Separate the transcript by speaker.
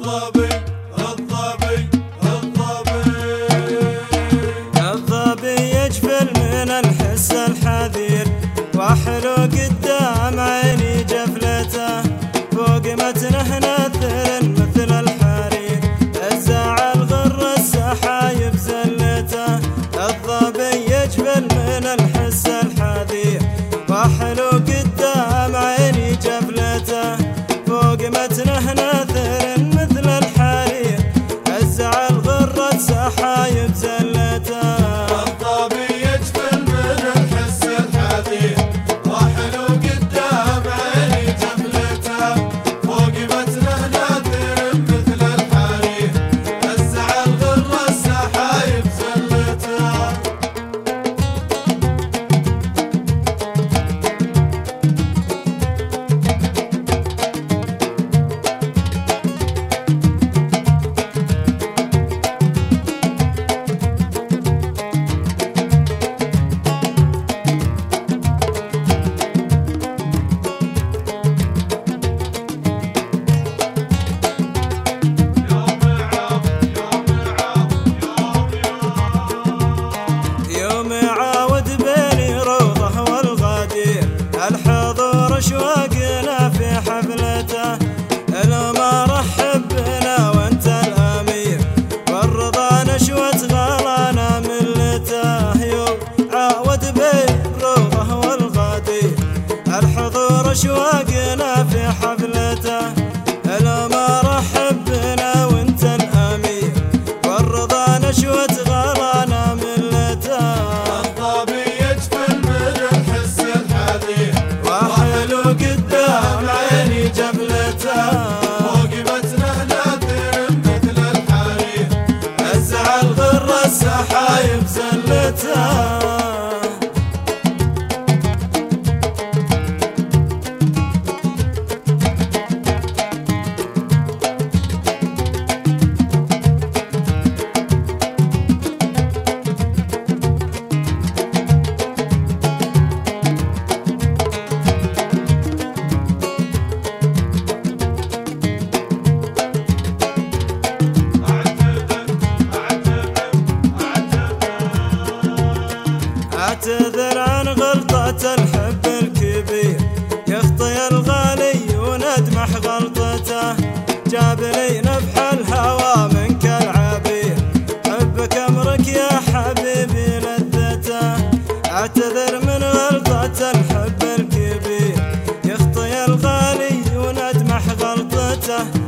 Speaker 1: الظبي يجفل من الحس الحذير، واحلو قدام عيني جفلته، فوق متنه نثر مثل الحرير، الزعل غر السحايب زلته. الظبي يجفل من الحس الحذير، واحلو قدام عيني جفلته، فوق متنه نثر مثل الحرير، الزعل غر السحايب زلته.
Speaker 2: الظبي يجفل من الحس الحذير، واحلو قدام عيني جفلته، فوق متنه ناثر مثل الحرير، الزعل غر السحايب زلته.
Speaker 1: الحضور اشواقنا في حفلته، الما رحب بنا وانت الامير، والرضا نشوة غلانا ملته. يوم عاود بالروضه والغدير، الحضور اشواقنا في حفلته، الما رحب بنا وانت الامير، والرضا نشوة غلانا ملته.
Speaker 2: الظبي يجفل من الحس الحذير،
Speaker 1: واحلو قدام عيني جفلته،
Speaker 2: فوق متنه ناثر مثل الحرير،
Speaker 1: الزعل غر السحايب زلته. اعتذر عن غلطة الحب الكبير، يخطي الغالي وندمح غلطته، جاب لي نفح الهوى منك العبير، حبك امرك يا حبيبي لذته. اعتذر من غلطة الحب الكبير، يخطي الغالي وندمح غلطته،